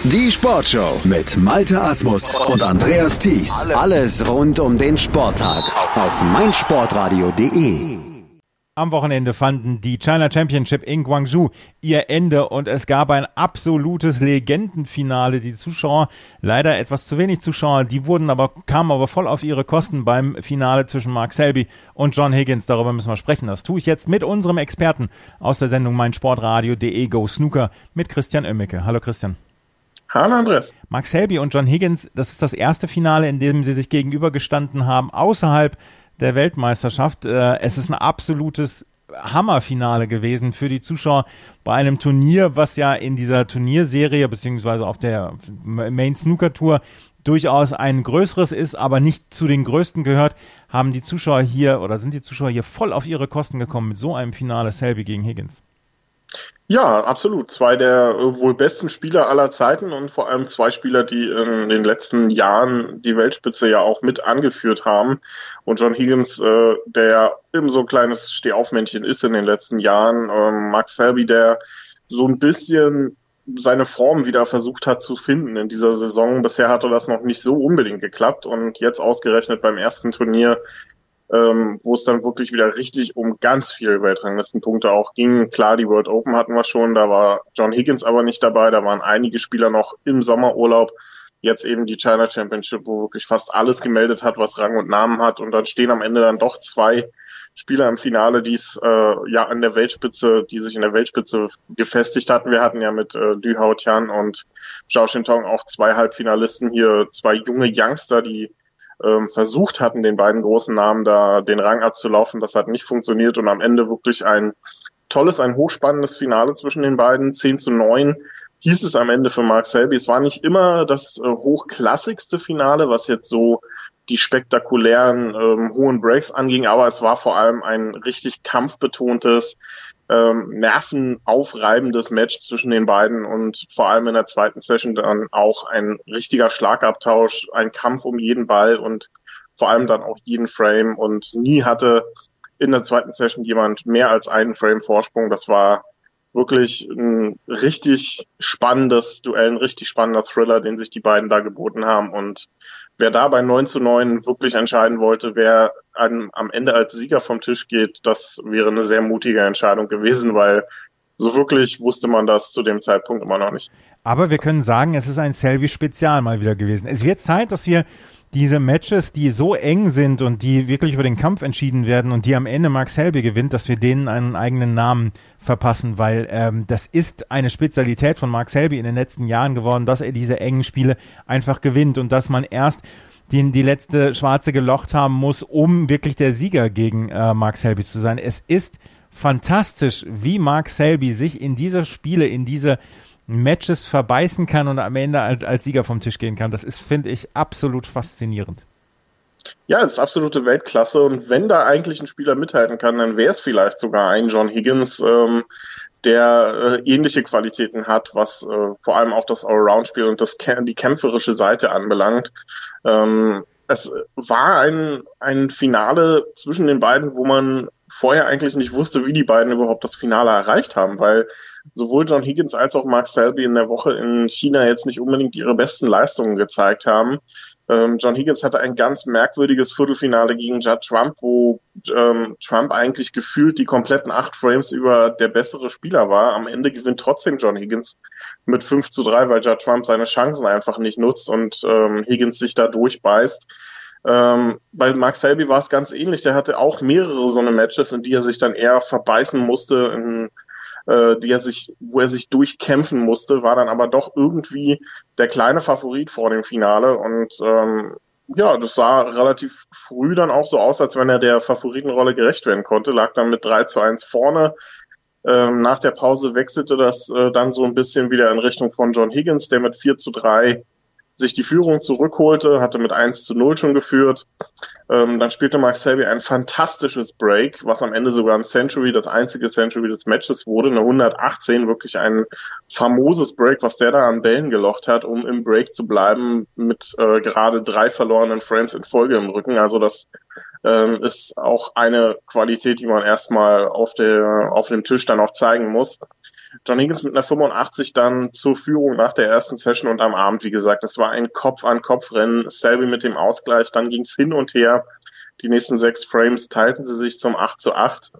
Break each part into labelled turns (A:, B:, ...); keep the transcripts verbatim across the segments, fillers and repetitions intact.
A: Die Sportshow mit Malte Asmus und Andreas Thies. Alles rund um den Sporttag auf meinsportradio punkt de.
B: Am Wochenende fanden die China Championship in Gwangju ihr Ende und es gab ein absolutes Legendenfinale. Die Zuschauer, leider etwas zu wenig Zuschauer, die wurden aber, kamen aber voll auf ihre Kosten beim Finale zwischen Mark Selby und John Higgins. Darüber müssen wir sprechen. Das tue ich jetzt mit unserem Experten aus der Sendung meinsportradio punkt de Go Snooker mit Christian Oemmeke. Hallo Christian.
C: Hallo Andreas.
B: Mark Selby und John Higgins, das ist das erste Finale, in dem sie sich gegenübergestanden haben, außerhalb der Weltmeisterschaft. Es ist ein absolutes Hammerfinale gewesen für die Zuschauer bei einem Turnier, was ja in dieser Turnierserie beziehungsweise auf der Main Snooker Tour durchaus ein größeres ist, aber nicht zu den größten gehört, haben die Zuschauer hier oder sind die Zuschauer hier voll auf ihre Kosten gekommen mit so einem Finale Selby gegen Higgins.
C: Ja, absolut. Zwei der wohl besten Spieler aller Zeiten und vor allem zwei Spieler, die in den letzten Jahren die Weltspitze ja auch mit angeführt haben. Und John Higgins, äh, der ja eben so ein kleines Stehaufmännchen ist in den letzten Jahren. Ähm, Mark Selby, der so ein bisschen seine Form wieder versucht hat zu finden in dieser Saison. Bisher hatte das noch nicht so unbedingt geklappt und jetzt ausgerechnet beim ersten Turnier, Ähm, wo es dann wirklich wieder richtig um ganz viele Weltranglistenpunkte auch ging. Klar, die World Open hatten wir schon, da war John Higgins aber nicht dabei, da waren einige Spieler noch im Sommerurlaub. Jetzt eben die China Championship, wo wirklich fast alles gemeldet hat, was Rang und Namen hat, und dann stehen am Ende dann doch zwei Spieler im Finale, die es äh, ja an der Weltspitze, die sich in der Weltspitze gefestigt hatten. Wir hatten ja mit äh, Liu Haotian und Zhao Shintong auch zwei Halbfinalisten hier, zwei junge Youngster, die versucht hatten, den beiden großen Namen da den Rang abzulaufen. Das hat nicht funktioniert und am Ende wirklich ein tolles, ein hochspannendes Finale zwischen den beiden. zehn zu neun hieß es am Ende für Mark Selby. Es war nicht immer das äh, hochklassigste Finale, was jetzt so die spektakulären ähm, hohen Breaks anging, aber es war vor allem ein richtig kampfbetontes, ähm, nervenaufreibendes Match zwischen den beiden und vor allem in der zweiten Session dann auch ein richtiger Schlagabtausch, ein Kampf um jeden Ball und vor allem dann auch jeden Frame, und nie hatte in der zweiten Session jemand mehr als einen Frame Vorsprung. Das war wirklich ein richtig spannendes Duell, ein richtig spannender Thriller, den sich die beiden da geboten haben, und wer da bei neun zu neun wirklich entscheiden wollte, wer an, am Ende als Sieger vom Tisch geht, das wäre eine sehr mutige Entscheidung gewesen, weil so wirklich wusste man das zu dem Zeitpunkt immer noch nicht.
B: Aber wir können sagen, es ist ein Selby-Spezial mal wieder gewesen. Es wird Zeit, dass wir diese Matches, die so eng sind und die wirklich über den Kampf entschieden werden und die am Ende Mark Selby gewinnt, dass wir denen einen eigenen Namen verpassen, weil ähm, das ist eine Spezialität von Mark Selby in den letzten Jahren geworden, dass er diese engen Spiele einfach gewinnt und dass man erst die, die letzte Schwarze gelocht haben muss, um wirklich der Sieger gegen äh, Mark Selby zu sein. Es ist fantastisch, wie Mark Selby sich in diese Spiele, in diese Matches verbeißen kann und am Ende als, als Sieger vom Tisch gehen kann. Das ist, finde ich, absolut faszinierend.
C: Ja, das ist absolute Weltklasse, und wenn da eigentlich ein Spieler mithalten kann, dann wäre es vielleicht sogar ein John Higgins, ähm, der äh, ähnliche Qualitäten hat, was äh, vor allem auch das Allround-Spiel und das die kämpferische Seite anbelangt. Ähm, es war ein, ein Finale zwischen den beiden, wo man vorher eigentlich nicht wusste, wie die beiden überhaupt das Finale erreicht haben, weil sowohl John Higgins als auch Mark Selby in der Woche in China jetzt nicht unbedingt ihre besten Leistungen gezeigt haben. Ähm, John Higgins hatte ein ganz merkwürdiges Viertelfinale gegen Judd Trump, wo ähm, Trump eigentlich gefühlt die kompletten acht Frames über der bessere Spieler war. Am Ende gewinnt trotzdem John Higgins mit fünf zu drei, weil Judd Trump seine Chancen einfach nicht nutzt und ähm, Higgins sich da durchbeißt. Ähm, bei Mark Selby war es ganz ähnlich. Der hatte auch mehrere so eine Matches, in die er sich dann eher verbeißen musste, in die er sich, wo er sich durchkämpfen musste, war dann aber doch irgendwie der kleine Favorit vor dem Finale, und ähm, ja, das sah relativ früh dann auch so aus, als wenn er der Favoritenrolle gerecht werden konnte, lag dann mit drei zu eins vorne. Ähm, nach der Pause wechselte das äh, dann so ein bisschen wieder in Richtung von John Higgins, der mit vier zu drei sich die Führung zurückholte, hatte mit eins zu null schon geführt. Ähm, dann spielte Mark Selby ein fantastisches Break, was am Ende sogar ein Century, das einzige Century des Matches wurde, eine hundertachtzehn, wirklich ein famoses Break, was der da an Bällen gelocht hat, um im Break zu bleiben, mit äh, gerade drei verlorenen Frames in Folge im Rücken. Also das ähm, ist auch eine Qualität, die man erstmal auf der auf dem Tisch dann auch zeigen muss. John Higgins mit einer fünfundachtzig dann zur Führung nach der ersten Session und am Abend, wie gesagt, das war ein Kopf-an-Kopf-Rennen. Selby mit dem Ausgleich, dann ging es hin und her. Die nächsten sechs Frames teilten sie sich zum acht zu acht.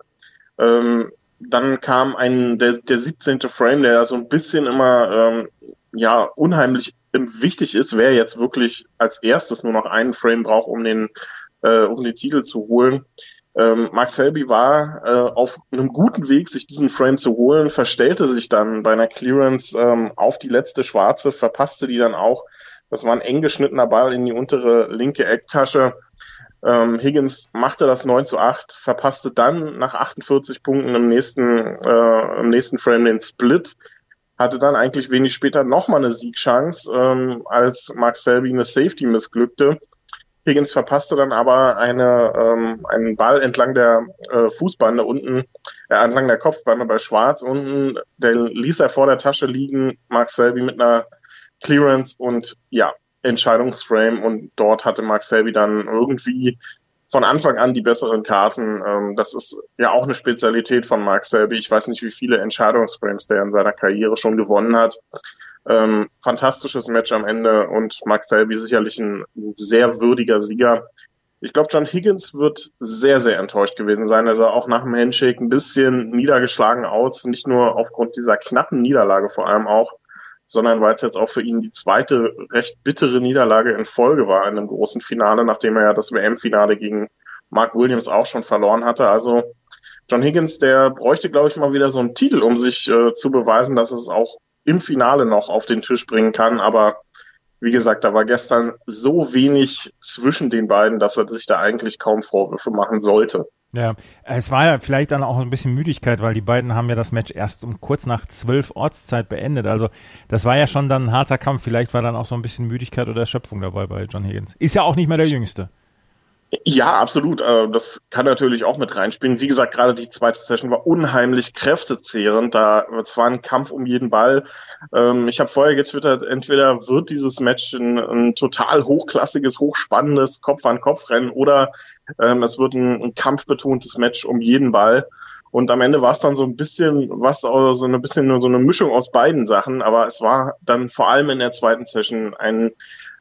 C: Ähm, dann kam ein der, der siebzehnte Frame, der so ein bisschen immer ähm, ja unheimlich wichtig ist, wer jetzt wirklich als erstes nur noch einen Frame braucht, um den äh, um den Titel zu holen. Ähm, Mark Selby war äh, auf einem guten Weg, sich diesen Frame zu holen, verstellte sich dann bei einer Clearance ähm, auf die letzte Schwarze, verpasste die dann auch. Das war ein eng geschnittener Ball in die untere linke Ecktasche. Ähm, Higgins machte das neun zu acht, verpasste dann nach achtundvierzig Punkten im nächsten, äh, im nächsten Frame den Split, hatte dann eigentlich wenig später nochmal eine Siegchance, ähm, als Mark Selby eine Safety missglückte. Higgins verpasste dann aber eine, ähm, einen Ball entlang der äh, Fußbande unten, äh, entlang der Kopfbande bei Schwarz unten, den ließ er vor der Tasche liegen, Mark Selby mit einer Clearance und ja, Entscheidungsframe, und dort hatte Mark Selby dann irgendwie von Anfang an die besseren Karten. Ähm, das ist ja auch eine Spezialität von Mark Selby. Ich weiß nicht, wie viele Entscheidungsframes der in seiner Karriere schon gewonnen hat. Ähm, fantastisches Match am Ende und Mark Selby sicherlich ein sehr würdiger Sieger. Ich glaube, John Higgins wird sehr, sehr enttäuscht gewesen sein. Er sah auch nach dem Handshake ein bisschen niedergeschlagen aus, nicht nur aufgrund dieser knappen Niederlage vor allem auch, sondern weil es jetzt auch für ihn die zweite recht bittere Niederlage in Folge war in einem großen Finale, nachdem er ja das W M-Finale gegen Mark Williams auch schon verloren hatte. Also John Higgins, der bräuchte, glaube ich, mal wieder so einen Titel, um sich äh, zu beweisen, dass es auch im Finale noch auf den Tisch bringen kann. Aber wie gesagt, da war gestern so wenig zwischen den beiden, dass er sich da eigentlich kaum Vorwürfe machen sollte.
B: Ja, es war ja vielleicht dann auch ein bisschen Müdigkeit, weil die beiden haben ja das Match erst um kurz nach zwölf Ortszeit beendet. Also das war ja schon dann ein harter Kampf. Vielleicht war dann auch so ein bisschen Müdigkeit oder Erschöpfung dabei bei John Higgins. Ist ja auch nicht mehr der Jüngste.
C: Ja, absolut. Das kann natürlich auch mit reinspielen. Wie gesagt, gerade die zweite Session war unheimlich kräftezehrend. Da, es war ein Kampf um jeden Ball. Ich habe vorher getwittert, entweder wird dieses Match ein, ein total hochklassiges, hochspannendes Kopf-an-Kopf-Rennen oder ähm, es wird ein, ein kampfbetontes Match um jeden Ball. Und am Ende war es dann so ein bisschen was, so ein bisschen nur so eine Mischung aus beiden Sachen. Aber es war dann vor allem in der zweiten Session ein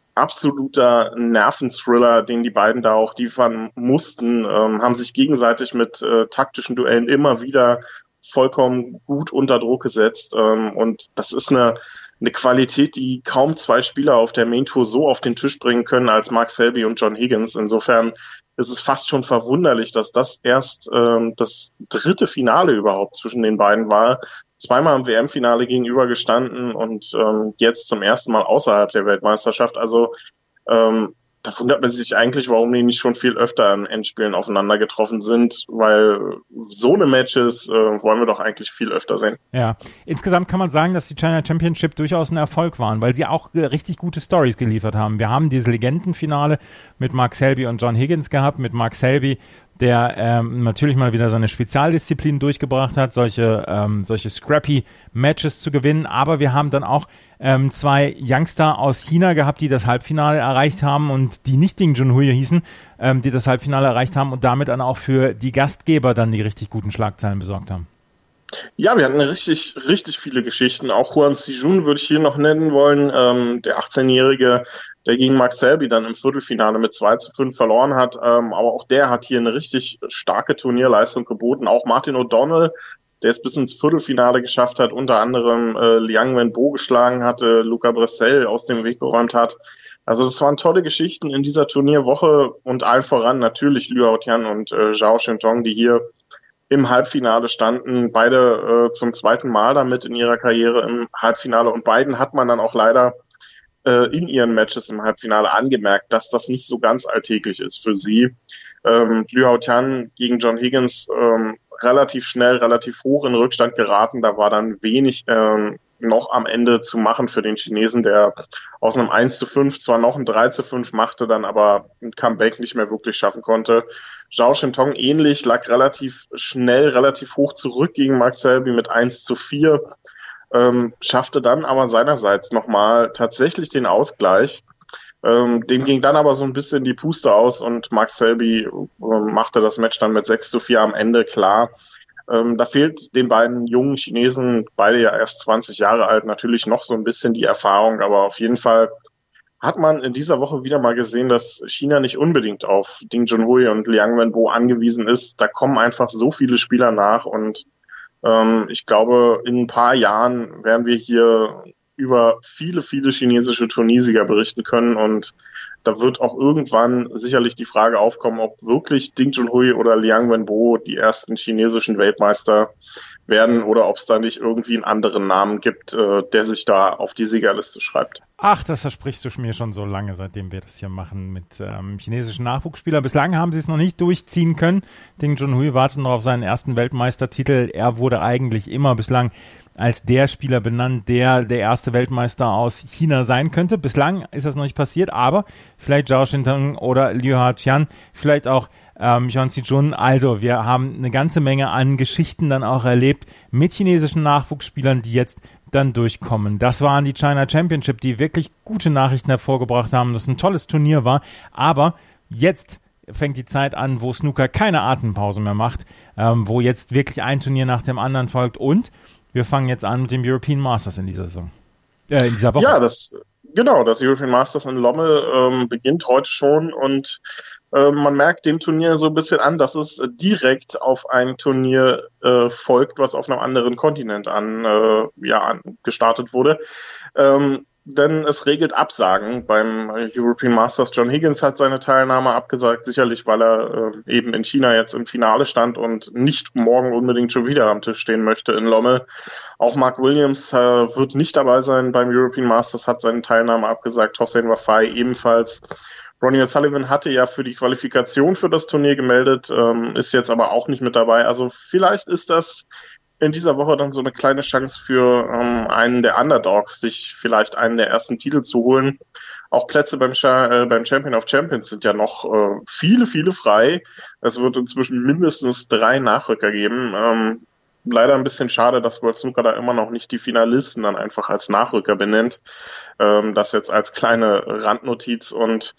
C: absoluter Nerventhriller, den die beiden da auch liefern mussten, ähm, haben sich gegenseitig mit äh, taktischen Duellen immer wieder vollkommen gut unter Druck gesetzt. Ähm, und das ist eine, eine Qualität, die kaum zwei Spieler auf der Main Tour so auf den Tisch bringen können als Mark Selby und John Higgins. Insofern ist es fast schon verwunderlich, dass das erst ähm, das dritte Finale überhaupt zwischen den beiden war. Zweimal im W M-Finale gegenübergestanden und ähm, jetzt zum ersten Mal außerhalb der Weltmeisterschaft. Also ähm, da wundert man sich eigentlich, warum die nicht schon viel öfter in Endspielen aufeinander getroffen sind, weil so eine Matches äh, wollen wir doch eigentlich viel öfter sehen.
B: Ja, insgesamt kann man sagen, dass die China Championship durchaus ein Erfolg waren, weil sie auch äh, richtig gute Stories geliefert haben. Wir haben dieses Legendenfinale mit Mark Selby und John Higgins gehabt, mit Mark Selby, der ähm, natürlich mal wieder seine Spezialdisziplin durchgebracht hat, solche ähm, solche scrappy Matches zu gewinnen. Aber wir haben dann auch ähm, zwei Youngster aus China gehabt, die das Halbfinale erreicht haben und die nicht Ding Junhui hießen, ähm, die das Halbfinale erreicht haben und damit dann auch für die Gastgeber dann die richtig guten Schlagzeilen besorgt haben.
C: Ja, wir hatten richtig, richtig viele Geschichten. Auch Huang Xijun würde ich hier noch nennen wollen, ähm, der achtzehnjährige, der gegen Mark Selby dann im Viertelfinale mit zwei zu fünf verloren hat. Ähm, aber auch der hat hier eine richtig starke Turnierleistung geboten. Auch Martin O'Donnell, der es bis ins Viertelfinale geschafft hat, unter anderem äh, Liang Wenbo geschlagen hatte, Luca Bressel aus dem Weg geräumt hat. Also das waren tolle Geschichten in dieser Turnierwoche und allen voran natürlich Liu Haotian und äh, Zhao Shintong, die hier im Halbfinale standen. Beide äh, zum zweiten Mal damit in ihrer Karriere im Halbfinale und beiden hat man dann auch leider in ihren Matches im Halbfinale angemerkt, dass das nicht so ganz alltäglich ist für sie. Ähm, Liu Haotian gegen John Higgins ähm, relativ schnell, relativ hoch in Rückstand geraten. Da war dann wenig ähm, noch am Ende zu machen für den Chinesen, der aus einem eins zu fünf zwar noch ein drei zu fünf machte, dann aber ein Comeback nicht mehr wirklich schaffen konnte. Zhao Shintong ähnlich, lag relativ schnell, relativ hoch zurück gegen Mark Selby mit eins zu vier. Ähm, schaffte dann aber seinerseits nochmal tatsächlich den Ausgleich. Ähm, dem ging dann aber so ein bisschen die Puste aus und Mark Selby äh, machte das Match dann mit sechs zu vier am Ende klar. Ähm, da fehlt den beiden jungen Chinesen, beide ja erst zwanzig Jahre alt, natürlich noch so ein bisschen die Erfahrung, aber auf jeden Fall hat man in dieser Woche wieder mal gesehen, dass China nicht unbedingt auf Ding Junhui und Liang Wenbo angewiesen ist. Da kommen einfach so viele Spieler nach und ähm, ich glaube, in ein paar Jahren werden wir hier über viele, viele chinesische Turniersieger berichten können und da wird auch irgendwann sicherlich die Frage aufkommen, ob wirklich Ding Junhui oder Liang Wenbo die ersten chinesischen Weltmeister werden oder ob es da nicht irgendwie einen anderen Namen gibt, äh, der sich da auf die Siegerliste schreibt.
B: Ach, das versprichst du mir schon so lange, seitdem wir das hier machen mit ähm, chinesischen Nachwuchsspielern. Bislang haben sie es noch nicht durchziehen können. Ding Junhui wartet noch auf seinen ersten Weltmeistertitel. Er wurde eigentlich immer bislang als der Spieler benannt, der der erste Weltmeister aus China sein könnte. Bislang ist das noch nicht passiert, aber vielleicht Zhao Shinteng oder Liu Haqian, vielleicht auch ähm, Yuan Xijun. Also wir haben eine ganze Menge an Geschichten dann auch erlebt mit chinesischen Nachwuchsspielern, die jetzt dann durchkommen. Das waren die China Championship, die wirklich gute Nachrichten hervorgebracht haben, dass es ein tolles Turnier war, aber jetzt fängt die Zeit an, wo Snooker keine Atempause mehr macht, ähm, wo jetzt wirklich ein Turnier nach dem anderen folgt und wir fangen jetzt an mit dem European Masters in dieser Saison. Äh, in dieser Woche.
C: Ja, das, genau, das European Masters in Lommel ähm, beginnt heute schon und äh, man merkt dem Turnier so ein bisschen an, dass es direkt auf ein Turnier äh, folgt, was auf einem anderen Kontinent an, äh, ja, an, gestartet wurde. Ähm, denn es regelt Absagen beim European Masters. John Higgins hat seine Teilnahme abgesagt, sicherlich, weil er äh, eben in China jetzt im Finale stand und nicht morgen unbedingt schon wieder am Tisch stehen möchte in Lommel. Auch Mark Williams äh, wird nicht dabei sein beim European Masters, hat seine Teilnahme abgesagt, Hossein Wafai ebenfalls. Ronnie O'Sullivan hatte ja für die Qualifikation für das Turnier gemeldet, ähm, ist jetzt aber auch nicht mit dabei. Also vielleicht ist das in dieser Woche dann so eine kleine Chance für ähm, einen der Underdogs, sich vielleicht einen der ersten Titel zu holen. Auch Plätze beim, äh, beim Champion of Champions sind ja noch äh, viele, viele frei. Es wird inzwischen mindestens drei Nachrücker geben. Ähm, leider ein bisschen schade, dass World Snooker da immer noch nicht die Finalisten dann einfach als Nachrücker benennt. Ähm, das jetzt als kleine Randnotiz und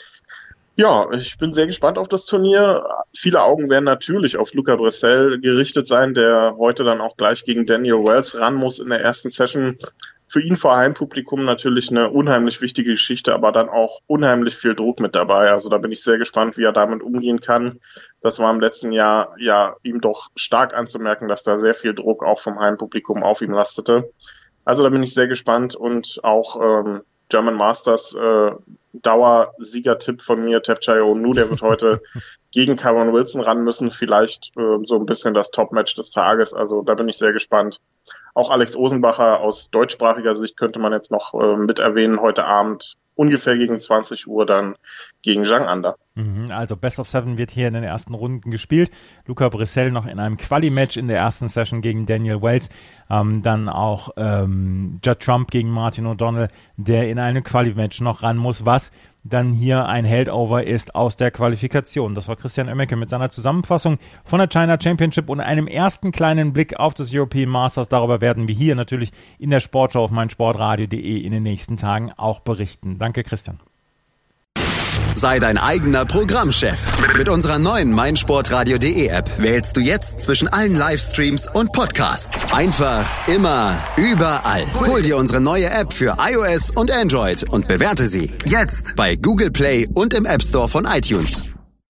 C: ja, ich bin sehr gespannt auf das Turnier. Viele Augen werden natürlich auf Luca Bressel gerichtet sein, der heute dann auch gleich gegen Daniel Wells ran muss in der ersten Session. Für ihn vor Heimpublikum natürlich eine unheimlich wichtige Geschichte, aber dann auch unheimlich viel Druck mit dabei. Also da bin ich sehr gespannt, wie er damit umgehen kann. Das war im letzten Jahr ja ihm doch stark anzumerken, dass da sehr viel Druck auch vom Heimpublikum auf ihm lastete. Also da bin ich sehr gespannt und auch ähm, German Masters äh, Dauersiegertipp von mir, Tapchai Onu, der wird heute gegen Kyron Wilson ran müssen, vielleicht äh, so ein bisschen das Top-Match des Tages, also da bin ich sehr gespannt. Auch Alex Osenbacher aus deutschsprachiger Sicht könnte man jetzt noch äh, mit erwähnen, heute Abend ungefähr gegen zwanzig Uhr dann gegen Zhang Anda.
B: Also Best of Seven wird hier in den ersten Runden gespielt. Luca Bressel noch in einem Quali-Match in der ersten Session gegen Daniel Wells. Ähm, dann auch ähm, Judd Trump gegen Martin O'Donnell, der in einem Quali-Match noch ran muss, was dann hier ein Heldover ist aus der Qualifikation. Das war Christian Oemmeke mit seiner Zusammenfassung von der China Championship und einem ersten kleinen Blick auf das European Masters. Darüber werden wir hier natürlich in der Sportschau auf meinsportradio punkt de in den nächsten Tagen auch berichten. Danke, Christian.
A: Sei dein eigener Programmchef. Mit unserer neuen meinsportradio punkt de App wählst du jetzt zwischen allen Livestreams und Podcasts. Einfach, immer, überall. Hol dir unsere neue App für iOS und Android und bewerte sie jetzt bei Google Play und im App Store von iTunes.